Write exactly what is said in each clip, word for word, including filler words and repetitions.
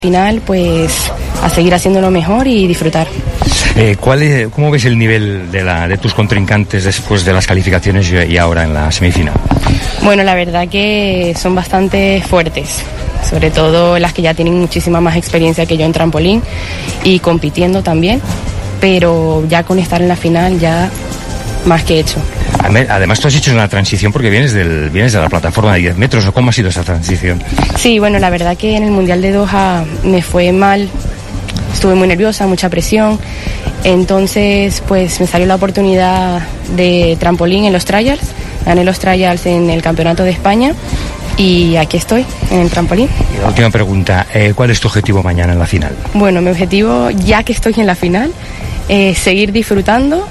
Final, pues a seguir haciéndolo mejor y disfrutar. Eh, ¿cuál es, ¿Cómo ves el nivel de, la, de tus contrincantes después de las calificaciones y, y ahora en la semifinal? Bueno, la verdad que son bastante fuertes, sobre todo las que ya tienen muchísima más experiencia que yo en trampolín y compitiendo también, pero ya con estar en la final ya más que hecho. Además tú has hecho una transición porque vienes del vienes de la plataforma de diez metros, ¿o cómo ha sido esa transición? Sí, bueno, la verdad que en el Mundial de Doha me fue mal, estuve muy nerviosa, mucha presión, entonces pues me salió la oportunidad de trampolín en los trials, gané los trials en el Campeonato de España y aquí estoy, en el trampolín. Y la última pregunta, eh, ¿cuál es tu objetivo mañana en la final? Bueno, mi objetivo, ya que estoy en la final, es seguir disfrutando,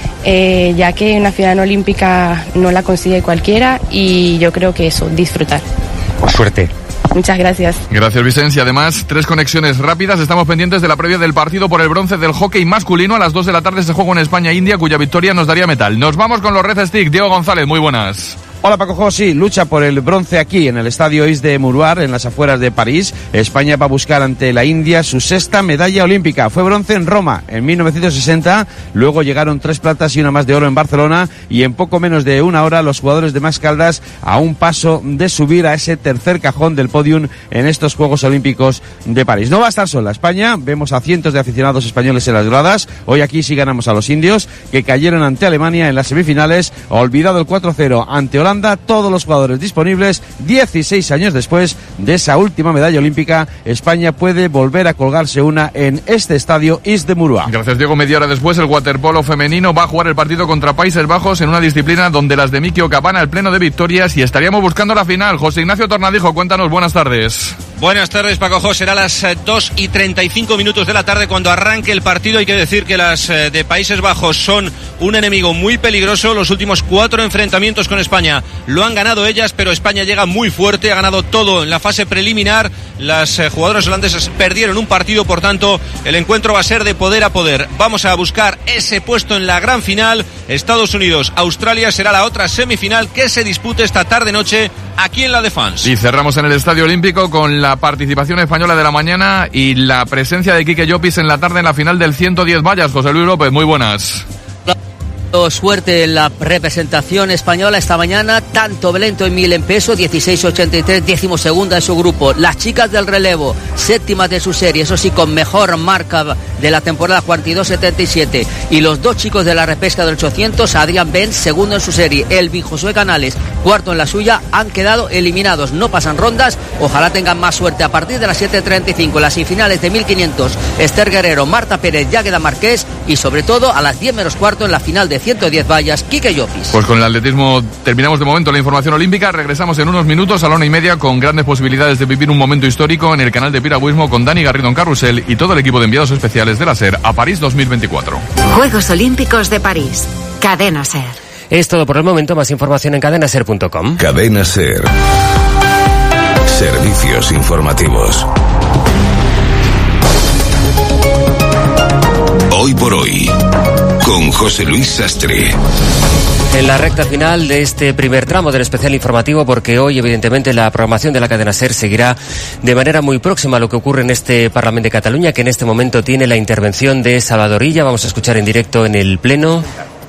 Eh, ya que una final olímpica no la consigue cualquiera y yo creo que eso, disfrutar. Por suerte. Muchas gracias. Gracias, Vicens. Y además, tres conexiones rápidas. Estamos pendientes de la previa del partido por el bronce del hockey masculino. A las dos de la tarde se juega en España-India, cuya victoria nos daría metal. Nos vamos con los Red Stick. Diego González, muy buenas. Hola Paco José, lucha por el bronce aquí en el estadio Is de Muruar, en las afueras de París. España va a buscar ante la India su sexta medalla olímpica. Fue bronce en Roma en mil novecientos sesenta, luego llegaron tres platas y una más de oro en Barcelona y en poco menos de una hora los jugadores de Mas Caldas a un paso de subir a ese tercer cajón del podium en estos Juegos Olímpicos de París. No va a estar sola España, vemos a cientos de aficionados españoles en las gradas. Hoy aquí sí ganamos a los indios, que cayeron ante Alemania en las semifinales, olvidado el cuatro cero ante Holanda. Todos los jugadores disponibles, dieciséis años después de esa última medalla olímpica, España puede volver a colgarse una en este estadio Is de Muruá. Gracias, Diego. Media hora después, el waterpolo femenino va a jugar el partido contra Países Bajos en una disciplina donde las de Miki Ocapana el pleno de victorias y estaríamos buscando la final. José Ignacio Tornadijo, cuéntanos, buenas tardes. Buenas tardes, Paco José. Será las dos y treinta y cinco minutos de la tarde cuando arranque el partido. Hay que decir que las de Países Bajos son un enemigo muy peligroso. Los últimos cuatro enfrentamientos con España lo han ganado ellas, pero España llega muy fuerte, ha ganado todo en la fase preliminar. Las eh, jugadoras holandesas perdieron un partido, por tanto el encuentro va a ser de poder a poder. Vamos a buscar ese puesto en la gran final. Estados Unidos, Australia será la otra semifinal que se dispute esta tarde-noche aquí en la Défense. Y cerramos en el Estadio Olímpico con la participación española de la mañana y la presencia de Quique Llopis en la tarde en la final del ciento diez vallas. José Luis López, muy buenas. Suerte en la representación española esta mañana, tanto Belento en mil en peso, dieciséis ochenta y tres, décimo segunda de su grupo. Las chicas del relevo, séptimas de su serie, eso sí, con mejor marca de la temporada, cuarenta y dos setenta y siete. Y los dos chicos de la repesca del ochocientos, Adrián Benz, segundo en su serie, Elvin Josué Canales, cuarto en la suya, han quedado eliminados. No pasan rondas, ojalá tengan más suerte a partir de las siete treinta y cinco, las semifinales de mil quinientos, Esther Guerrero, Marta Pérez, Águeda Marqués y sobre todo a las diez menos cuarto en la final de ciento diez vallas, Quique Llopis. Pues con el atletismo terminamos de momento la información olímpica. Regresamos en unos minutos a la una y media con grandes posibilidades de vivir un momento histórico en el canal de Piragüismo con Dani Garrido en Carrusel y todo el equipo de enviados especiales de la SER a París dos mil veinticuatro. Juegos Olímpicos de París. Cadena SER. Es todo por el momento. Más información en cadena ser punto com. Cadena SER. Servicios informativos. Hoy por hoy, con José Luis Sastre. En la recta final de este primer tramo del especial informativo, porque hoy evidentemente la programación de la cadena SER seguirá de manera muy próxima a lo que ocurre en este Parlamento de Cataluña, que en este momento tiene la intervención de Salvador Illa. Vamos a escuchar en directo en el Pleno.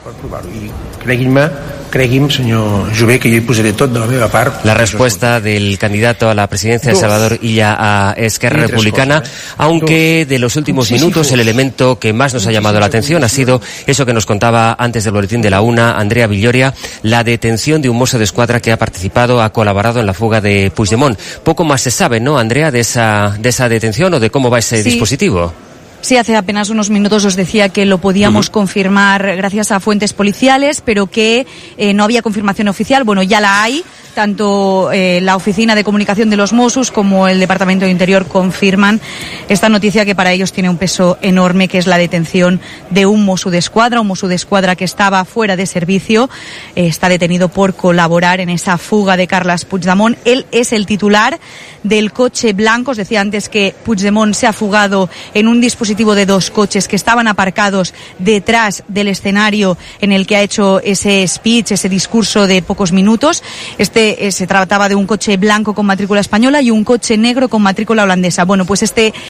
Cregui'm, senyor Jové, que jo hi posaré tot de la meva part. La respuesta del candidato a la presidencia de Salvador Illa a Esquerra Republicana, aunque de los últimos minutos el elemento que más nos ha llamado la atención ha sido eso que nos contaba antes del boletín de la una Andrea Villoria, la detención de un mozo de escuadra que ha participado, ha colaborado en la fuga de Puigdemont. Poco más se sabe, ¿no, Andrea, de esa, de esa detención o de cómo va ese sí. dispositivo? Sí, hace apenas unos minutos os decía que lo podíamos uh-huh. confirmar gracias a fuentes policiales, pero que eh, no había confirmación oficial. Bueno, ya la hay. Tanto eh, la Oficina de Comunicación de los Mossos como el Departamento de Interior confirman esta noticia que para ellos tiene un peso enorme, que es la detención de un Mosso d'Esquadra, un Mosso d'Esquadra que estaba fuera de servicio, eh, está detenido por colaborar en esa fuga de Carles Puigdemont. Él es el titular del coche blanco. Os decía antes que Puigdemont se ha fugado en un dispositivo de dos coches que estaban aparcados detrás del escenario en el que ha hecho ese speech, ese discurso de pocos minutos. Este eh, se trataba de un coche blanco con matrícula española y un coche negro con matrícula holandesa. Bueno, pues este